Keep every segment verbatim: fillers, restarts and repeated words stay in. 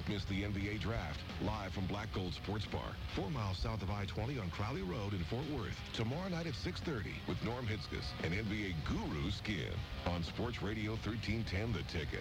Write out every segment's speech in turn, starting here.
Don't miss the N B A Draft, live from Black Gold Sports Bar, four miles south of I twenty on Crowley Road in Fort Worth. Tomorrow night at six thirty with Norm Hitzges and N B A guru Skin on Sports Radio thirteen ten The Ticket.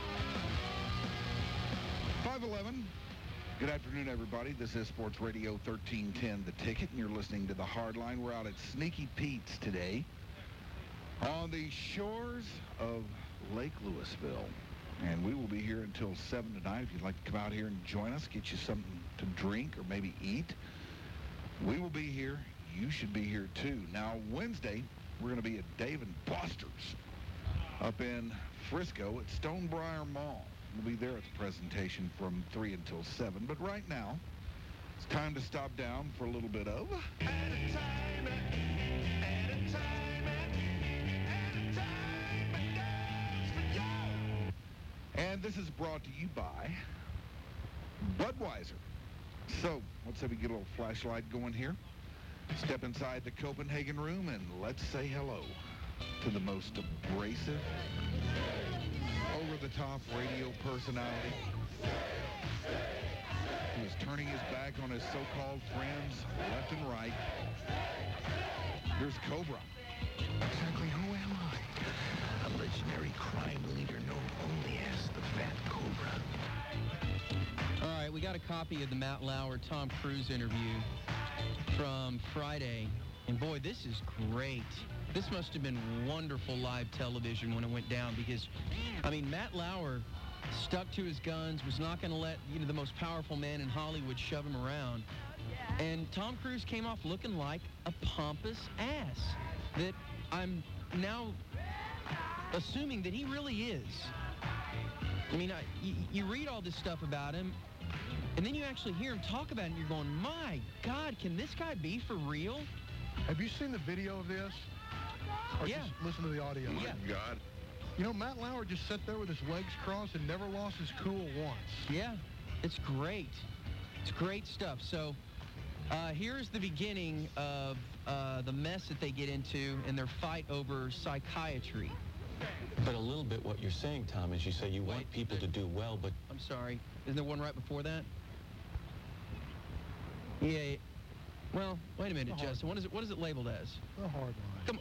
five eleven. Good afternoon, everybody. This is Sports Radio thirteen ten The Ticket, and you're listening to The Hardline. We're out at Sneaky Pete's today on the shores of Lake Louisville. And we will be here until seven tonight. If you'd like to come out here and join us, get you something to drink or maybe eat, we will be here. You should be here, too. Now, Wednesday, we're going to be at Dave and Buster's up in Frisco at Stonebriar Mall. We'll be there at the presentation from three until seven. But right now, it's time to stop down for a little bit of... At a time, at a time, at a time, it goes for you. And this is brought to you by Budweiser. So, let's have we get a little flashlight going here. Step inside the Copenhagen room and let's say hello to the most abrasive, over-the-top radio personality who is turning his back on his so-called friends left and right. Here's Cobra. Exactly who am I? A legendary crime leader known only as the Fat Cobra. All right, we got a copy of the Matt Lauer, Tom Cruise interview from Friday. And boy, this is great. This must have been wonderful live television when it went down because, I mean, Matt Lauer stuck to his guns, was not going to let, you know, the most powerful man in Hollywood shove him around. And Tom Cruise came off looking like a pompous ass that I'm now assuming that he really is. I mean, I, you, you read all this stuff about him, and then you actually hear him talk about it, and you're going, my God, can this guy be for real? Have you seen the video of this? Or Yeah. just listen to the audio? Yeah. God. You know, Matt Lauer just sat there with his legs crossed and never lost his cool once. Yeah, it's great. It's great stuff. So uh, here's the beginning of uh, the mess that they get into in their fight over psychiatry. But a little bit what you're saying, Tom, is you say you want Wait, people the- to do well, but I'm sorry. Isn't there one right before that? Yeah. yeah. Well, wait a minute, The hard- Justin. What is it? What is it labeled as? The hard line. Come on.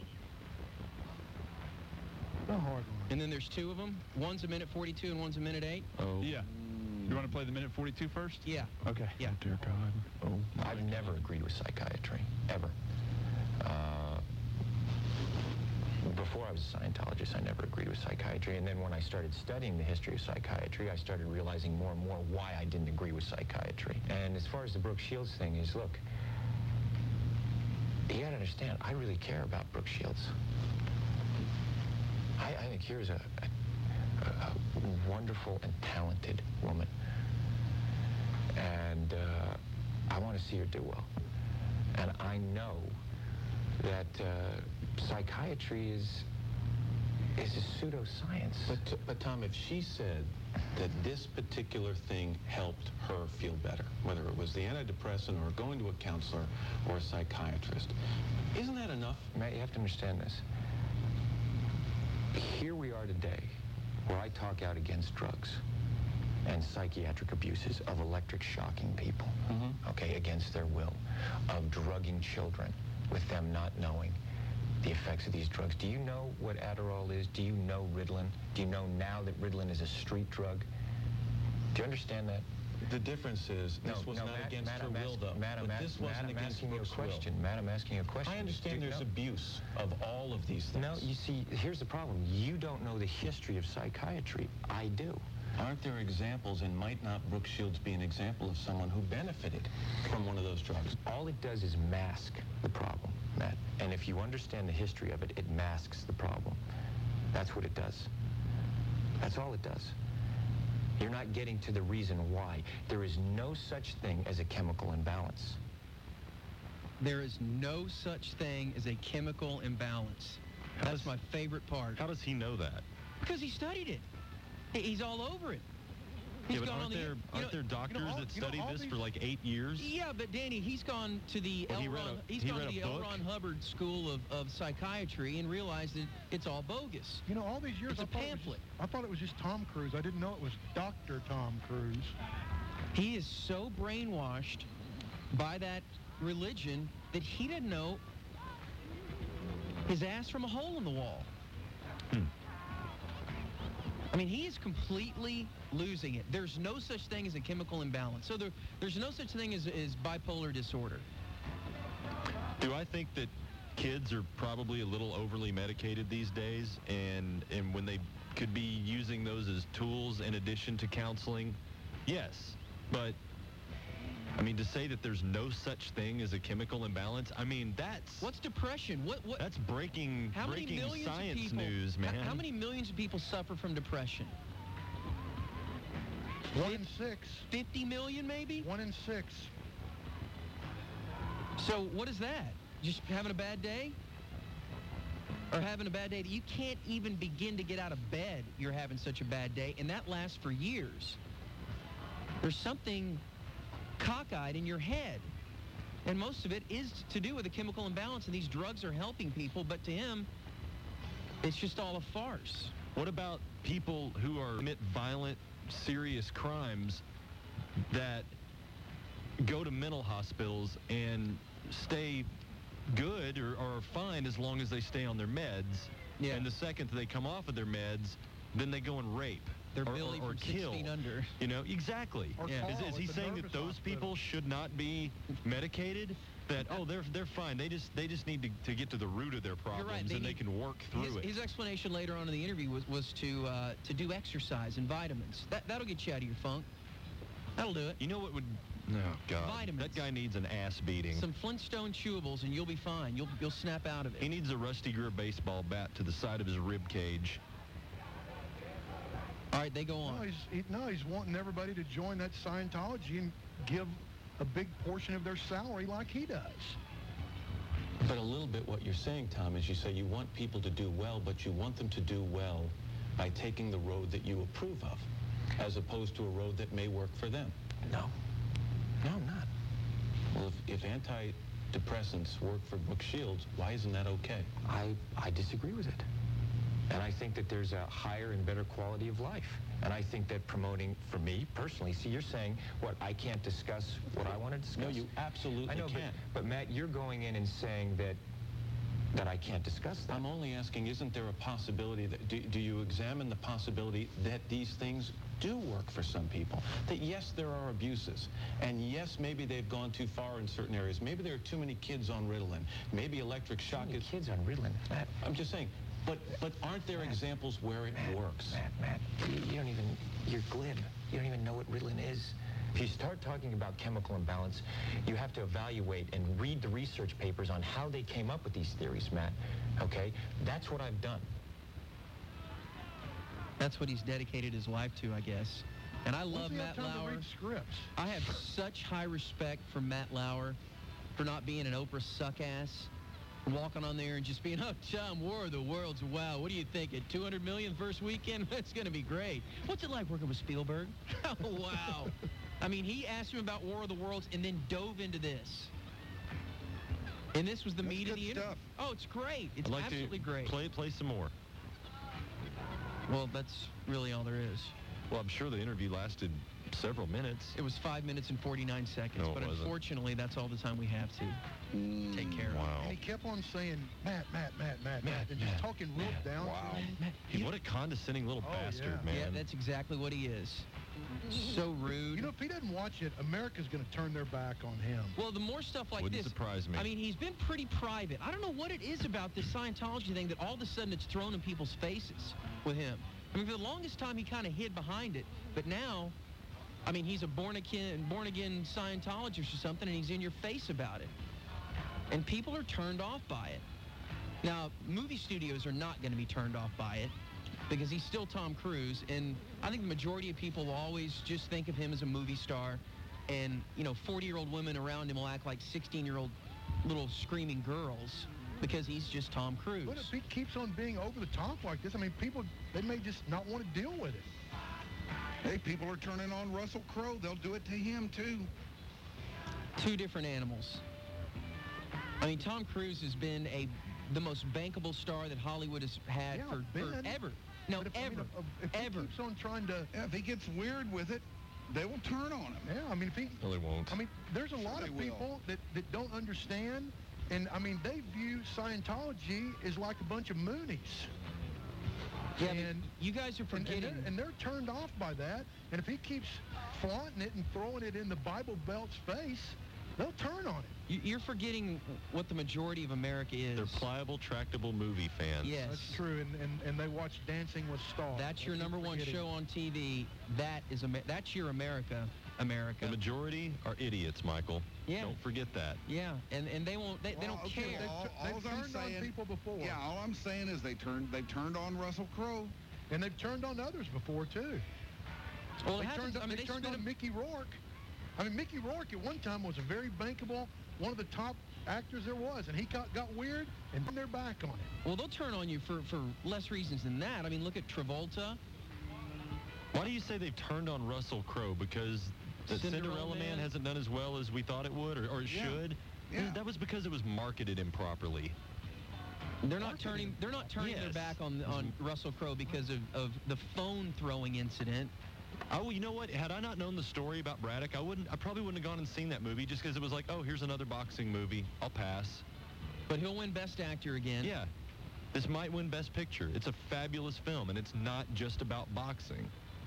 The hard line. And then there's two of them. One's a minute forty-two and one's a minute eight. oh, Yeah. You want to play the minute forty-two first? Yeah. Okay. Yeah. Dear God. Oh. I've never agreed with psychiatry, ever. Uh, before I was a Scientologist, I never agreed with psychiatry. And then when I started studying the history of psychiatry, I started realizing more and more why I didn't agree with psychiatry. And as far as the Brooke Shields thing is, look, you gotta understand, I really care about Brooke Shields. I, I think here's a, a, a wonderful and talented woman. And uh, I want to see her do well. And I know that uh, psychiatry is is a pseudoscience. But, but Tom, if she said that this particular thing helped her feel better, whether it was the antidepressant or going to a counselor or a psychiatrist, isn't that enough? Matt, you have to understand this. Here we are today, where I talk out against drugs and psychiatric abuses of electric shocking people, Mm-hmm. okay, against their will, of drugging children with them not knowing the effects of these drugs. Do you know what Adderall is? Do you know Ritalin? Do you know now that Ritalin is a street drug? Do you understand that? The difference is this was not Matt, against Matt, her I'm will, ask- though. Matt, I'm but ask- this Matt, wasn't I'm against asking you a Brooke's will. question. Matt, I'm asking you a question. I understand Do you there's know- abuse of all of these things. No, you see, here's the problem. You don't know the history of psychiatry. I do. Aren't there examples, and might not Brooke Shields be an example of someone who benefited from one of those drugs? All it does is mask the problem, Matt. And if you understand the history of it, it masks the problem. That's what it does. That's all it does. You're not getting to the reason why. There is no such thing as a chemical imbalance. There is no such thing as a chemical imbalance. That's my favorite part. How does he know that? Because he studied it. He- He's all over it. He's Yeah, but gone aren't on the, there, you aren't know, there doctors all- that you know, study all this these- for like eight years? Yeah, but Danny, he's gone to the Well, L. he read Ron, a- he's he gone read to a the L. book? Ron Hubbard School of, of Psychiatry and realized that it's all bogus. You know, all these years, It's I a thought, it was pamphlet. just, I thought it was just Tom Cruise. I didn't know it was Doctor Tom Cruise. He is so brainwashed by that religion that he didn't know his ass from a hole in the wall. Hmm. I mean, he is completely losing it. There's no such thing as a chemical imbalance. So there, there's no such thing as, as bipolar disorder. Do I think that kids are probably a little overly medicated these days, and and when they could be using those as tools in addition to counseling? Yes, but I mean, to say that there's no such thing as a chemical imbalance, I mean, that's What's depression? What what? that's breaking how many breaking millions science of people? news, h- man. How many millions of people suffer from depression? One in six. fifty million, maybe. One in six. So what is that? Just having a bad day? Or having a bad day that you can't even begin to get out of bed, you're having such a bad day, and that lasts for years. There's something cockeyed in your head. And most of it is to do with a chemical imbalance, and these drugs are helping people, but to him, it's just all a farce. What about people who are commit violent, serious crimes that go to mental hospitals and stay good or, or fine as long as they stay on their meds? Yeah. And the second that they come off of their meds, then they go and rape. They're or, Billy or, or from kill. Six Feet Under. You know, exactly. Or Yeah. Carl Is, is he at the saying that nervous those hospital. people should not be medicated? That, oh, they're they're fine. They just they just need to, to get to the root of their problems, You're right. and they need- can work through his, it. His explanation later on in the interview was, was to uh, to do exercise and vitamins. That, that'll get you out of your funk. That'll do it. You know what would... Oh, God. Vitamins. That guy needs an ass beating. Some Flintstone chewables, and you'll be fine. You'll you'll snap out of He it. needs a Rusty Greer baseball bat to the side of his rib cage. All right, they go No, on. he's, he, no, he's wanting everybody to join that Scientology and give a big portion of their salary like he does. But a little bit what you're saying, Tom, is you say you want people to do well, but you want them to do well by taking the road that you approve of, as opposed to a road that may work for them. No. No, I'm not. Well, if, if antidepressants work for Brooke Shields, why isn't that okay? I, I disagree with it. And I think that there's a higher and better quality of life. And I think that promoting, for me personally, see, you're saying, what, I can't discuss what I want to discuss? No, you absolutely I know, but, can. but Matt, you're going in and saying that that I can't discuss that. I'm only asking, isn't there a possibility that, do, do you examine the possibility that these things do work for some people? That yes, there are abuses, and yes, maybe they've gone too far in certain areas. Maybe there are too many kids on Ritalin. Maybe electric shock How many is... kids on Ritalin, Matt. I'm just saying, but but aren't there Matt, examples where it Matt, works? Matt, Matt, you, you don't even, you're glib. You don't even know what Ritalin is. If you start talking about chemical imbalance, you have to evaluate and read the research papers on how they came up with these theories, Matt. Okay? That's what I've done. That's what he's dedicated his life to, I guess. And I love When's he have Matt time to Lauer. read scripts? I have such high respect for Matt Lauer for not being an Oprah suck-ass, walking on there and just being, oh, Tom, War of the Worlds, wow, what do you think? At two hundred million first weekend? That's going to be great. What's it like working with Spielberg? Oh, wow. I mean, he asked him about War of the Worlds and then dove into this. And this was the That's meat of good the interview. stuff. Oh, it's great. It's I'd like absolutely to great. Play, play some more. Well, that's really all there is. Well, I'm sure the interview lasted several minutes. It was five minutes and forty-nine seconds, No, it but wasn't. unfortunately, that's all the time we have to take care of. Wow. And he kept on saying, Matt, Matt, Matt, Matt, Matt, Matt, and just Matt, talking real Matt. down Wow. to him. Matt, Hey, you- what a condescending little Oh, bastard, yeah. man. Yeah, that's exactly what he is. So rude. You know, if he doesn't watch it, America's going to turn their back on him. well, the more stuff like Wouldn't this, surprise me. I mean, he's been pretty private. I don't know what it is about this Scientology thing that all of a sudden it's thrown in people's faces with him. I mean, for the longest time, he kind of hid behind it, but now, I mean, he's a born-again, born-again Scientologist or something, and he's in your face about it. And people are turned off by it. Now, movie studios are not going to be turned off by it because he's still Tom Cruise, and I think the majority of people will always just think of him as a movie star, and, you know, forty-year-old women around him will act like sixteen-year-old little screaming girls because he's just Tom Cruise. But if he keeps on being over the top like this, I mean, people, they may just not want to deal with it. Hey, people are turning on Russell Crowe. They'll do it to him, too. Two different animals. I mean, Tom Cruise has been a the most bankable star that Hollywood has had Yeah, for Ben. forever. No, But if, I ever, mean, if, if ever. he keeps on trying to, Yeah, if he gets weird with it, they will turn on him. yeah, I mean, if he, No, they won't. I mean, there's a Sure lot they of will. people that, that don't understand, and I mean, they view Scientology as like a bunch of Moonies. Yeah, but and- you guys are And, forgetting. and, they're, and they're turned off by that. And if he keeps flaunting it and throwing it in the Bible Belt's face, they'll turn on it. You- You're forgetting what the majority of America is. They're pliable, tractable movie fans. Yes. That's true. And, and, and they watch Dancing with Stars. That's your I keep number one forgetting. show on T V. That is Amer- that's your America, America. The majority are idiots, Michael. Yeah. Don't forget that. Yeah, and and they won't. They, they Well, don't okay, care. They've, All- tu- they've alls I'm turned on saying- people before. Yeah, all I'm saying is they turned they've turned on Russell Crowe. And they've turned on others before, too. Well, it They happens. turned, I mean, they they turned spent on a- Mickey Rourke. I mean, Mickey Rourke at one time was a very bankable, one of the top actors there was, and he got, got weird, and then they're back on it. Well, they'll turn on you for, for less reasons than that. I mean, look at Travolta. Why do you say they've turned on Russell Crowe? Because the Cinderella Cinderella, Man. Man? hasn't done as well as we thought it would, or, or it Yeah. should? Yeah. That was because it was marketed improperly. They're not turning. They're not turning their Yes. back on on Russell Crowe because of, of the phone throwing incident. Oh, you know what? Had I not known the story about Braddock, I wouldn't. I probably wouldn't have gone and seen that movie just because it was like, oh, here's another boxing movie. I'll pass. But he'll win Best Actor again. Yeah, this might win Best Picture. It's a fabulous film, and it's not just about boxing.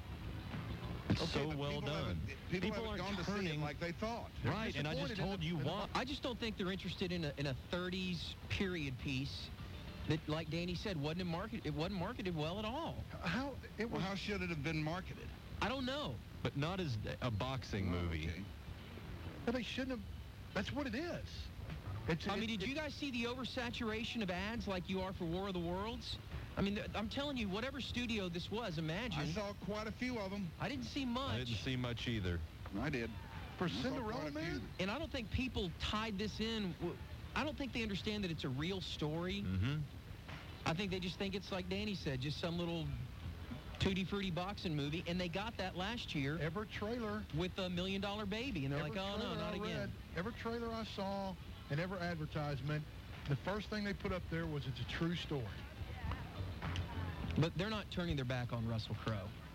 It's Okay, so but well people done. haven't- People, haven't aren't gone to see turning it like they thought. right, and I just disappointed in told the- you in the- why. I just don't think they're interested in a in a thirties period piece that, like Danny said, wasn't market. It wasn't marketed well at all. How it Well, was. how should it have been marketed? I don't know. But not as a boxing Oh, movie. okay. Well, they shouldn't have. That's what it is. It's, I mean, it- did you guys see the oversaturation of ads like you are for War of the Worlds? I mean, th- I'm telling you, whatever studio this was, imagine. I saw quite a few of them. I didn't see much. I didn't see much either. I did. For I saw Cinderella quite a few. Man? And I don't think people tied this in. w- I don't think they understand that it's a real story. Mm-hmm. I think they just think it's like Danny said, just some little tutti frutti boxing movie. And they got that last year Every trailer. with a Million Dollar Baby, and they're every like, oh no, trailer not I again. read, every trailer I saw and every advertisement, the first thing they put up there was it's a true story. But they're not turning their back on Russell Crowe.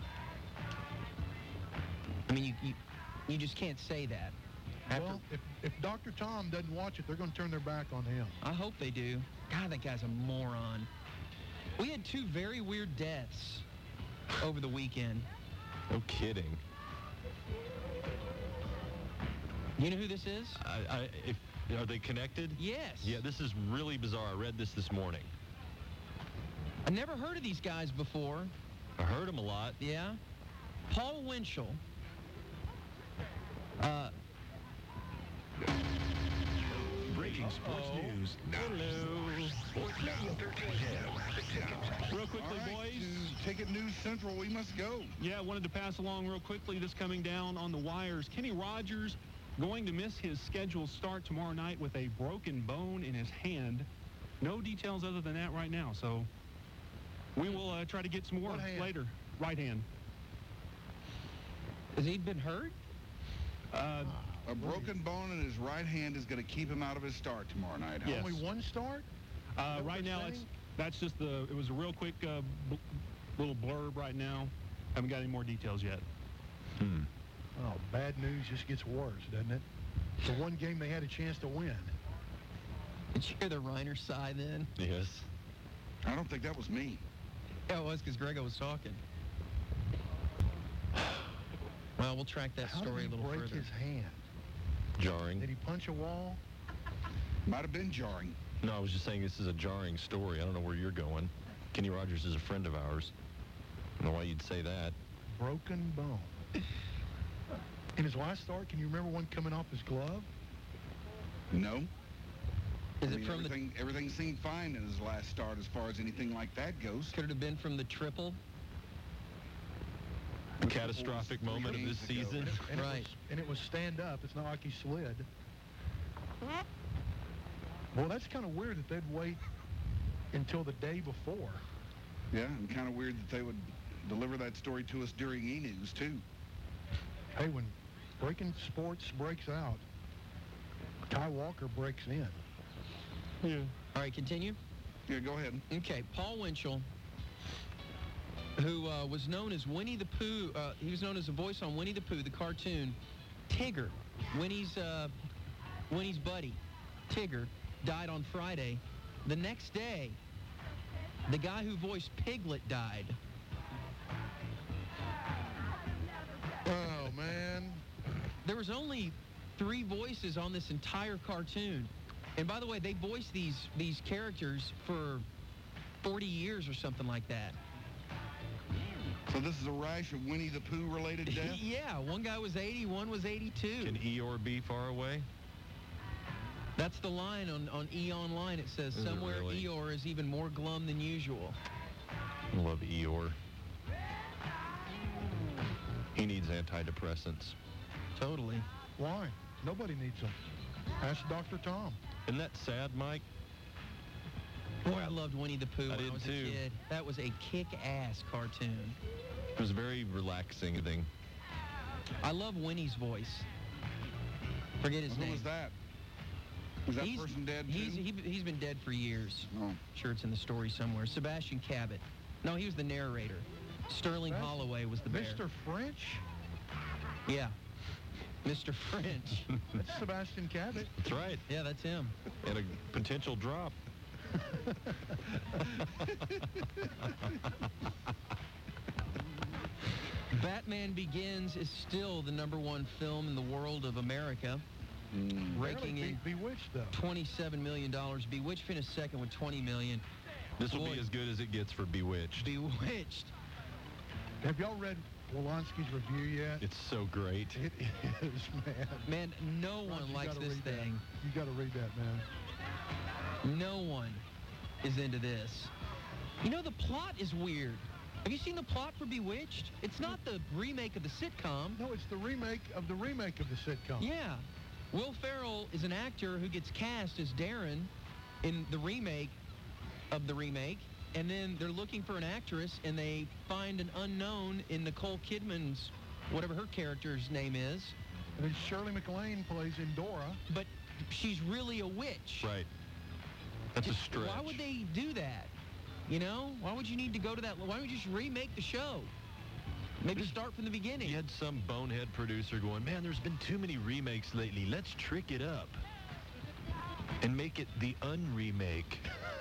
I mean, you you, you just can't say that. After, Well, if, if Doctor Tom doesn't watch it, they're going to turn their back on him. I hope they do. God, that guy's a moron. We had two very weird deaths over the weekend. No kidding. You know who this is? I, I, if, are they connected? Yes. Yeah, this is really bizarre. I read this this morning. I never heard of these guys before. I heard them a lot. Yeah. Paul Winchell. Uh, Breaking sports news now. Sports Now thirteen ten. The Ticket. Real quickly, All right, boys. to Ticket News Central, we must go. Yeah, I wanted to pass along real quickly. This coming down on the wires. Kenny Rogers going to miss his scheduled start tomorrow night with a broken bone in his hand. No details other than that right now. So we will uh, try to get some more What hand? later. Right hand. has he been hurt? Uh, A broken bone in his right hand is going to keep him out of his start tomorrow night. huh? Yes. Only one start? uh, what right they're now, saying? it's that's just the. It was a real quick uh, bl- little blurb right now. Haven't got any more details yet. Hmm. Oh, bad news just gets worse, doesn't it? The one game they had a chance to win. Did you hear the Reiner sigh then? Yes. I don't think that was me. Yeah, it was because Grego was talking. Well, we'll track that How story did a he little break further. his hand? Jarring. Did he punch a wall? Might have been jarring. No, I was just saying this is a jarring story. I don't know where you're going. Kenny Rogers is a friend of ours. I don't know why you'd say that. Broken bone. In his last start, can you remember one coming off his glove? No. Is I it mean, from the? everything, everything seemed fine in his last start as far as anything like that goes. Could it have been from the triple? Catastrophic moment of this Games ago. season. And Right. It was, and it was stand up. It's not like he slid. Well, that's kind of weird that they'd wait until the day before. Yeah, and kind of weird that they would deliver that story to us during E-News, too. Hey, when Breaking Sports breaks out, Ty Walker breaks in. Yeah. All right, continue. Yeah, go ahead. Okay, Paul Winchell, who uh, was known as Winnie the Pooh, uh, he was known as a voice on Winnie the Pooh, the cartoon. Tigger, Winnie's, uh, Winnie's buddy, Tigger, died on Friday. The next day, the guy who voiced Piglet died. Oh, man. There was only three voices on this entire cartoon. And by the way, they voiced these these characters for forty years or something like that. So this is a rash of Winnie the Pooh related deaths? Yeah, one guy was eighty, one was eighty-two. Can Eeyore be far away? That's the line on, on E! Online. It says, Is it somewhere really? Eeyore is even more glum than usual. I love Eeyore. He needs antidepressants. Totally. Why? Nobody needs them. Ask Doctor Tom. Isn't that sad, Mike? Boy, I loved Winnie the Pooh I when did I was too. a kid. That was a kick-ass cartoon. It was a very relaxing thing. I love Winnie's voice. Forget his Who name. was that? Was that he's, person dead, he's, too? he, he's been dead for years. Oh. Sure, it's in the story somewhere. Sebastian Cabot. No, he was the narrator. Sterling That's Holloway was the bear. Mister French? Yeah. Mister French. That's Sebastian Cabot. That's right. Yeah, that's him. And a potential drop. Batman Begins is still the number one film in the world of America, Mm. raking Barely in beat Bewitched, though. twenty-seven million dollars. Bewitched finished second with twenty million dollars. This will Boy. be as good as it gets for Bewitched. Bewitched. Have y'all read Wolanski's review yet? It's so great. It is, man. Man, no Rod, one you likes gotta this read that. thing. You got to read that, man. No one is into this. You know, the plot is weird. Have you seen the plot for Bewitched? It's not the remake of the sitcom. No, it's the remake of the remake of the sitcom. Yeah. Will Ferrell is an actor who gets cast as Darren in the remake of the remake, and then they're looking for an actress, and they find an unknown in Nicole Kidman's, whatever her character's name is, And then Shirley MacLaine plays Endora. but she's really a witch. Right. That's a Just- stretch. Why would they do that? You know? Why would you need to go to that? Why don't you just remake the show? Maybe start from the beginning. You had some bonehead producer going, man, there's been too many remakes lately. Let's trick it up and make it the unremake.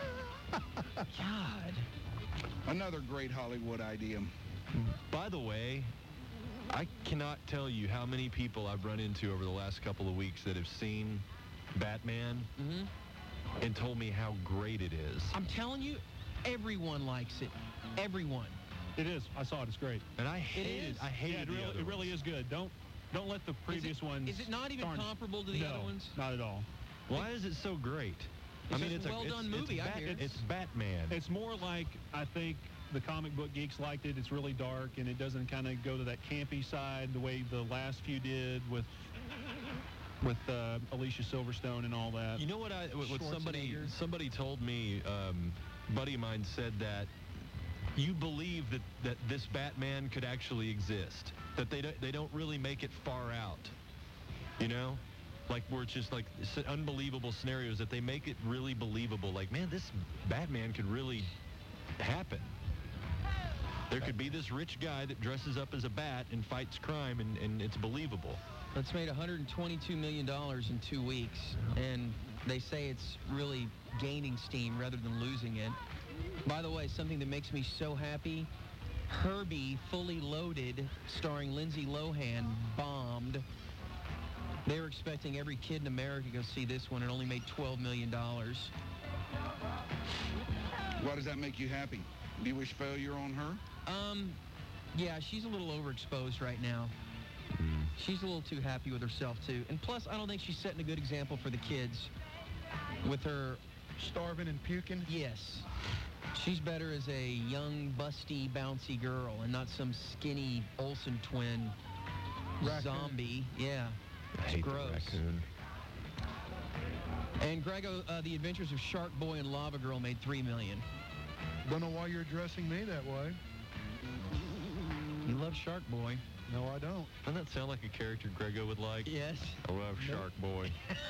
God. Another great Hollywood idea. By the way, I cannot tell you how many people I've run into over the last couple of weeks that have seen Batman Mm-hmm. and told me how great it is. I'm telling you, everyone likes it. Everyone. It is. I saw it. It's great. And I hated, is? I hated Yeah, it the really, other it really ones. is good. Don't don't let the previous is it, ones. Is it not even tarnish- comparable to the no, other ones? not at all. Why is it so great? It's I mean, just it's a a well-done it's, movie, It's, I Bat- hear. it's Batman. It's more like, I think the comic book geeks liked it. It's really dark, and it doesn't kind of go to that campy side the way the last few did with with uh, Alicia Silverstone and all that. You know what I what what somebody Schwarzenegger. somebody told me, um, buddy of mine said that you believe that, that this Batman could actually exist, that they don't, they don't really make it far out, you know, like where it's just like s- unbelievable scenarios, that they make it really believable, like, man, this Batman could really happen. There could be this rich guy that dresses up as a bat and fights crime, and, and it's believable. It's made one hundred twenty-two million dollars in two weeks, and they say it's really gaining steam rather than losing it. By the way, something that makes me so happy, Herbie Fully Loaded, starring Lindsay Lohan, bombed. They were expecting every kid in America to go see this one. It only made twelve million dollars. Why does that make you happy? Do you wish failure on her? Um, yeah, she's a little overexposed right now. She's a little too happy with herself, too. And plus, I don't think she's setting a good example for the kids with her. Starving and puking. Yes. She's better as a young, busty, bouncy girl and not some skinny Olsen twin Raccoon. zombie. Yeah. I It's hate gross. the raccoon. And Grego, uh, The Adventures of Shark Boy and Lava Girl made three million dollars. Don't know why you're addressing me that way. love Shark Boy. No, I don't. Doesn't that sound like a character Grego would like? Yes. I love Nope. Shark Boy.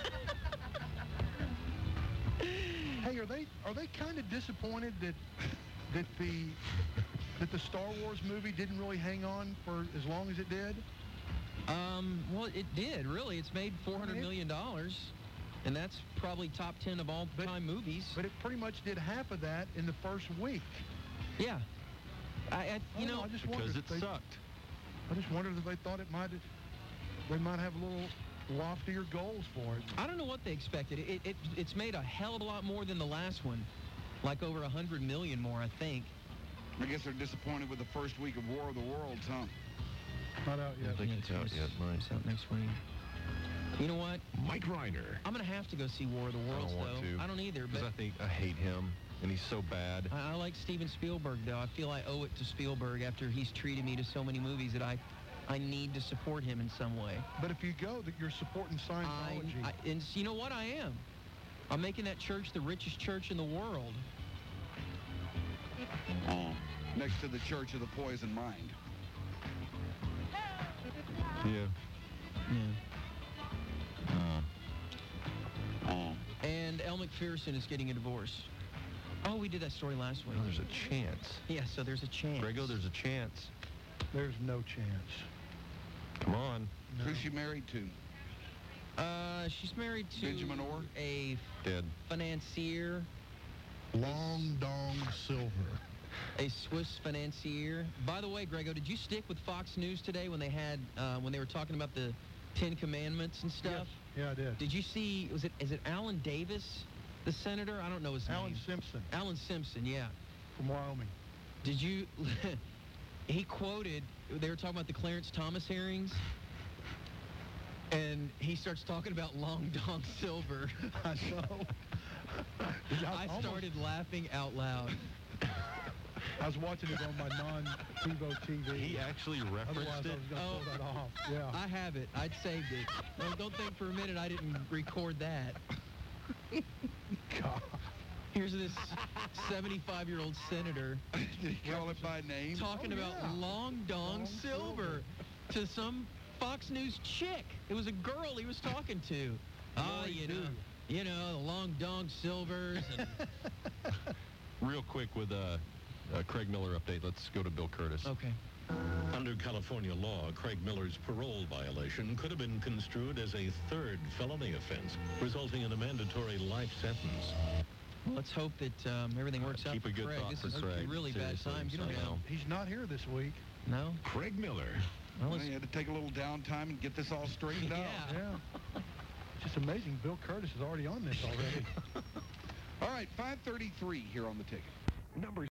Hey, are they are they kind of disappointed that that the that the Star Wars movie didn't really hang on for as long as it did? Um, well, it did, really. It's made four hundred million dollars, and that's probably top ten of all-time movies. But it pretty much did half of that in the first week. Yeah. I, I you I know, I just Because wondered it if they, sucked. I just wondered if they thought it might they might have a little loftier goals for it. I don't know what they expected. It, it It's made a hell of a lot more than the last one. Like over one hundred million more, I think. I guess they're disappointed with the first week of War of the Worlds, huh? Not out I yet. think it's out yet, Mike. It's out next week. You know what? Mike Reiner. I'm going to have to go see War of the I Worlds, don't want though. to. I don't either, but Because I think I hate him, and he's so bad. I, I like Steven Spielberg, though. I feel I owe it to Spielberg after he's treated me to so many movies that I, I need to support him in some way. But if you go, that you're supporting I, Scientology. I, and you know what? I am. I'm making that church the richest church in the world. Next to the Church of the Poison Mind. Yeah. Yeah. Uh, And Elle Macpherson is getting a divorce. Oh, we did that story last week. well, there's a chance. Yeah, so there's a chance. Grego, there's a chance. There's no chance. Come on. No. Who's she married to? Uh, she's married to Benjamin Orr? a Dead. financier, Long Dong Silver. a Swiss financier. By the way, Grego, did you stick with Fox News today when they had uh, when they were talking about the Ten Commandments and stuff? Yeah, I did. Did you see? Was it is it Alan Davis, the senator? I don't know his Alan name. Simpson Alan Simpson. Yeah. from Wyoming. Did you? He quoted. They were talking about the Clarence Thomas hearings. And he starts talking about Long Dong Silver. I know. I almost- started laughing out loud. I was watching it on my non-TiVo T V. He actually Otherwise, referenced I was it. going to Oh. pull that off. Yeah. I have it. I'd saved it. No, don't think for a minute I didn't record that. God. Here's this seventy-five-year-old senator Did he call it by name? talking Oh, about yeah. Long Dong Long Silver to some Fox News chick. It was a girl he was talking to. Oh, Lori you know, Doo. you know, the Long Dong Silvers. And, Real quick with a, a Craig Miller update. Let's go to Bill Curtis. okay. Under California law, Craig Miller's parole violation could have been construed as a third felony offense, resulting in a mandatory life sentence. Well, let's hope that um, everything works out Keep for a good Craig. thought This for is Craig. really bad Seriously, times. You don't I know. know. He's not here this week. No? Craig Miller. Well, Well, it's- you had to take a little downtime and get this all straightened out. Yeah. Yeah. It's just amazing. Bill Curtis is already on this already. All right, five thirty-three here on the ticket. Number